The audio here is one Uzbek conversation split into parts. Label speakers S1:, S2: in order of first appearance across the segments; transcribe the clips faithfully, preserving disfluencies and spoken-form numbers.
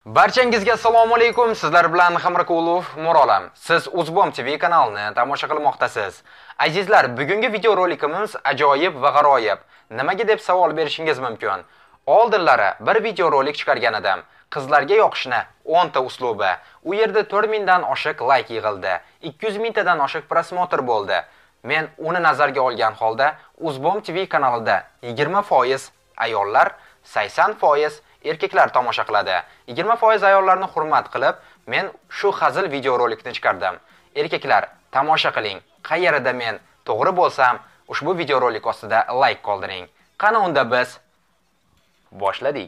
S1: Barchangizga assalomu alaykum. Sizlar bilan Xamrakulov Murolam. Siz Uzbom T V kanalini tomosha qilmoqdasiz. Azizlar, bugungi video rolikimiz ajoyib va g'aroyib. Nimaga deb savol berishingiz mumkin. Oldinlari bir video rolik chiqargan edim. Qizlarga yoqishni o'n ta uslubi. U yerda to'rt ming dan oshiq like yig'ildi. ikki yuz ming tadan oshiq prosmotr bo'ldi. Men uni nazarga olgan holda Uzbom T V kanalida yigirma foiz ayollar, sakson foiz erkaklar tomosha qiladi. yigirma foiz ayollarni hurmat qilib, men shu hazil video rolikni chiqardim. Erkaklar, tomosha qiling. Qayerida men to'g'ri bo'lsam, ushbu video rolik ostida like qoldiring. Qani unda biz boshladik.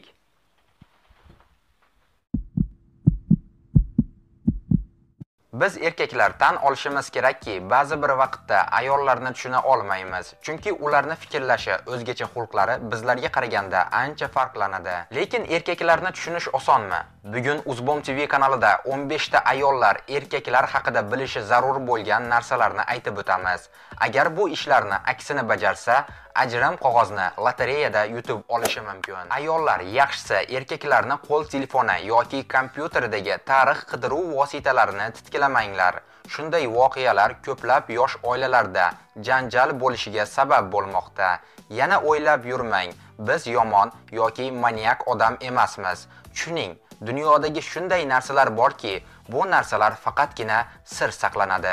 S1: Biz erkaklar tan olishimiz kerakki, ba'zi bir vaqtda ayollarni tushuna olmaymiz. Chunki ularni fikrlashi, o'zgacha xulqlari bizlarga qaraganda ancha farqlanadi. Lekin erkaklarni tushunish osonmi? Bugun Uzbom T V kanalida o'n besh ta ayollar erkaklar haqida bilishi zarur bo'lgan narsalarni aytib o'tamiz. Agar bu ishlarni aksini bajarsa, ajrim qog'ozni lotereyada yutib olishi mumkin. Ayollar, yaxshisi erkaklarni qo'l telefoni yoki kompyuteridagi tarix qidiruv vositalarini titkilamanglar. Shunday voqealar ko'plab yosh oilalarda janjal bo'lishiga sabab bo'lmoqda. Yana o'ylab yurmang, biz yomon yoki maniak odam emasmiz. Tushuning, dunyodagi shunday narsalar borki, bu narsalar faqatgina sir saqlanadi.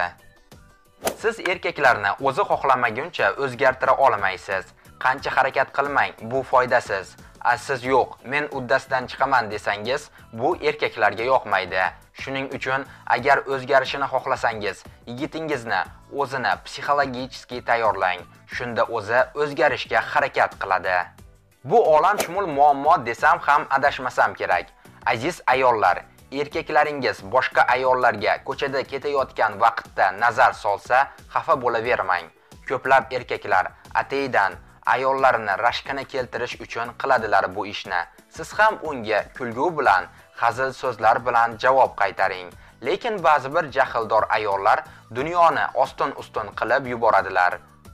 S1: Siz erkaklarni o'zi xohlamaguncha o'zgartira olmaysiz. Qancha harakat qilmang, bu foydasiz. Siz yo'q, men uddasidan chiqaman desangiz, bu erkaklarga yoqmaydi. Shuning uchun agar o'zgarishini xohlasangiz, yigitingizni o'zini psixologически tayyorlang. Shunda o'zi o'zgarishga harakat qiladi. Bu olamshumul muammo desam ham adashmasam kerak. Aziz ayollar, erkaklaringiz boshqa ayollarga ko'chada ketayotgan vaqtda nazar solsa, xafa bo'lavermang. Ko'plab erkaklar ataydan ayollarini rashkini keltirish uchun qiladilar bu ishni. Siz ham unga kulgu bilan, hazil so'zlar bilan javob qaytaring. Lekin ba'zi bir jahldor ayollar dunyoni ostin-ustun qilib yuboradilar.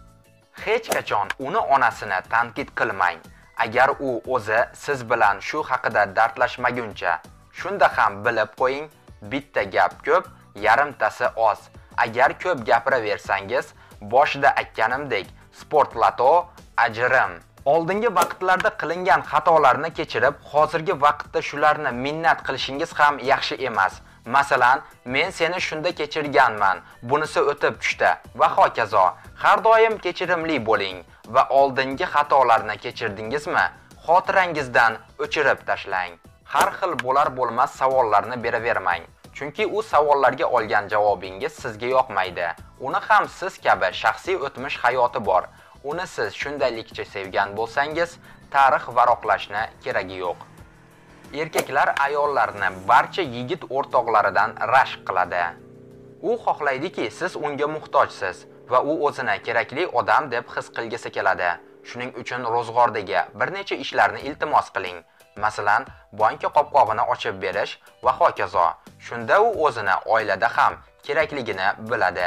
S1: Hech qachon uni onasini tanqid qilmang. Agar u o'zi siz bilan shu haqida dardlashmaguncha, shunda ham bilib qo'ying, bitta gap ko'p, yarimtasi oz. Agar ko'p gapiraversangiz, boshida aytganimdek, sport lato, ajrim. Oldingi vaqtlarda qilingan xatolarni kechirib, hozirgi vaqtda shularni minnat qilishingiz ham yaxshi emas. Masalan, men seni shunda kechirganman, bunisi o'tib tushdi va hokazo. Har doim kechirimli bo'ling va oldingi xatolarni kechirdingizmi, xotirangizdan o'chirib tashlang. Har xil bo'lar bo'lmas savollarni beravermang. Chunki u savollarga olgan javobingiz sizga yoqmaydi. Uni ham siz kabi shaxsiy o'tmish hayoti bor. Uni siz shundaylikcha sevgan bo'lsangiz, tarix varoqlashni keragi yo'q. Erkaklar ayollarni barcha yigit o'rtoqlaridan rashk qiladi. U xohlaydiki, siz unga muhtojsiz va u o'zini kerakli odam deb his qilgisi keladi. Shuning uchun ro'zg'ordagi bir necha ishlarni iltimos qiling. Masalan, banka qopqog'ini ochib berish va hokazo. Shunda u o'zini oilada ham kerakligini biladi.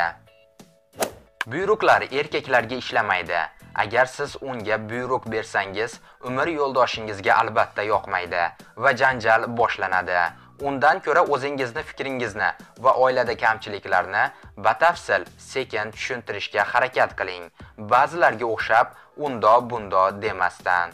S1: Buyruqlar erkaklarga ishlamaydi. Agar siz unga buyruq bersangiz, umr yo'ldoshingizga albatta yoqmaydi va janjal boshlanadi. Undan ko'ra o'zingizni fikringizni va oilada kamchiliklarni batafsil sekin tushuntirishga harakat qiling. Ba'zilarga o'xshab, undo bundo demasdan.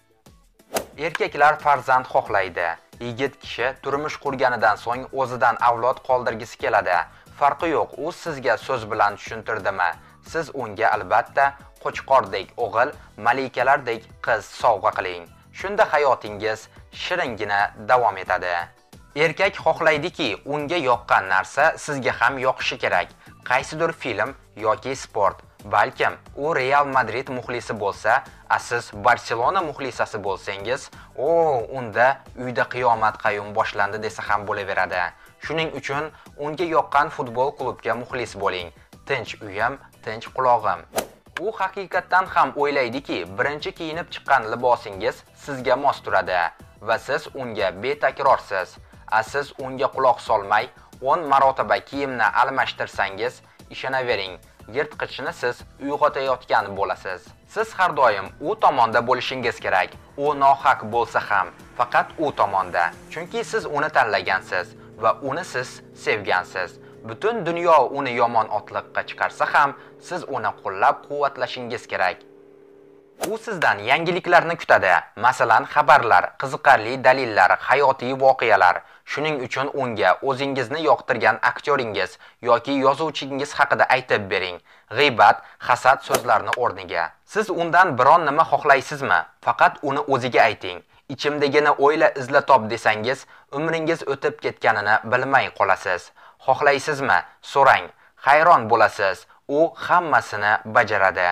S1: Erkaklar farzand xohlaydi. Yigit kishi turmush qurganidan so'ng o'zidan avlod qoldirgisi keladi. Farqi yo'q, u sizga so'z bilan tushuntirdimi? Siz unga albatta qo'chqordek o'g'il, malikalardek qiz sovg'a qiling. Shunda hayotingiz shiringina davom etadi. Erkak xohlaydiki, unga yoqqan narsa sizga ham yoqishi kerak. Qaysidir film yoki sport. Balkim u Real Madrid muxlisi bo'lsa, siz Barcelona muxlisasi bo'lsangiz, o, unda uyda qiyomat qayyum boshlandi desa ham bo'laveradi. Shuning uchun unga yoqqan futbol klubga muxlis bo'ling. Tinch uyim, tinch quloqim. U haqiqatdan ham o'ylaydiki, birinchi kiyinib chiqqan libosingiz sizga mos turadi va siz unga betakrorsiz. Siz unga quloq solmay, o'n marotaba kiyimni almashtirsangiz, ishonavering, yirtqichni siz uyg'otayotgan bo'lasiz. Siz har doim u tomonda bo'lishingiz kerak. U nohaq bo'lsa ham, faqat u tomonda. Chunki siz uni tanlagansiz va uni siz sevgansiz. Butun dunyo uni yomon otliqqa chiqarsa ham, siz uni qo'llab-quvvatlashingiz kerak. U sizdan yangiliklarni kutadi, masalan, xabarlar, qiziqarli dalillar, hayotiy voqealar. Shuning uchun unga o'zingizni yoqtirgan aktyoringiz yoki yozuvchingiz haqida aytib bering. G'iybat, hasad so'zlarni o'rniga. Siz undan biron nima xohlaysizmi? Faqat uni o'ziga ayting. Ichimdagini o'yla, izla top desangiz, umringiz o'tib ketganini bilmay qolasiz. Xohlaysizmi? So'rang. Hayron bo'lasiz. U hammasini bajaradi.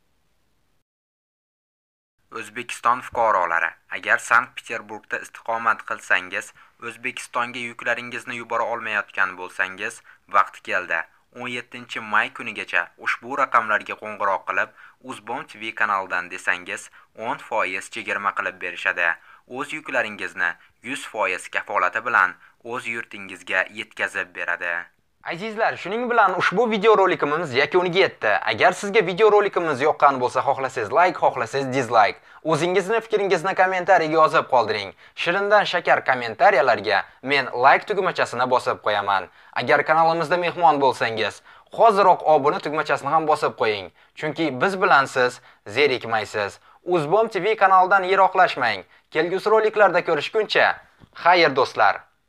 S1: O'zbekiston fuqarolari, agar Sankt-Peterburgda istiqomat qilsangiz, O'zbekistonga yuklaringizni yubora olmayotgan bo'lsangiz, vaqti keldi. o'n yettinchi may kunigacha ushbu raqamlarga qo'ng'iroq qilib, Uzbom T V kanalidan desangiz, o'n foiz chegirma qilib berishadi. O'z yuklaringizni yuz foiz kafolati bilan o'z yurtingizga yetkazib beradi. Azizlar, shuning bilan ushbu video rolikimiz yakuniga yetdi. Agar sizga video rolikimiz yoqqan bo'lsa, xohlasangiz like, xohlasangiz dislike. O'zingizni fikringizni kommentariyaga yozib qoldiring. Shirindan shakar kommentariyalarga men like tugmachasini bosib qo'yaman. Agar kanalimizda mehmon bo'lsangiz, hoziroq obuna tugmachasini ham bosib qo'ying. Chunki biz bilan siz zerikmaysiz. Uzbom T V kanalidan yiroqlashmang. Kelgusi roliklarda ko'rishguncha, xayr do'stlar.